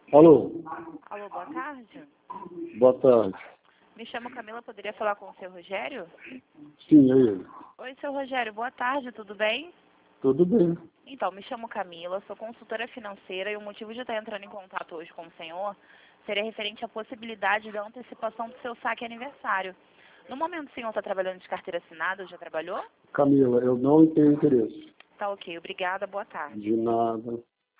Alô, Alô, boa tarde. boa tarde. Me chamo Camila, poderia falar com o seu Rogério? Sim, é ele. Oi, seu Rogério, boa tarde, tudo bem? Tudo bem. Então, me chamo Camila, sou consultora financeira e o motivo de estar entrando em contato hoje com o senhor seria referente à possibilidade da antecipação do seu saque aniversário. No momento o senhor está trabalhando de carteira assinada ou já trabalhou? Camila, eu não tenho interesse. Tá ok, obrigada, boa tarde. De nada.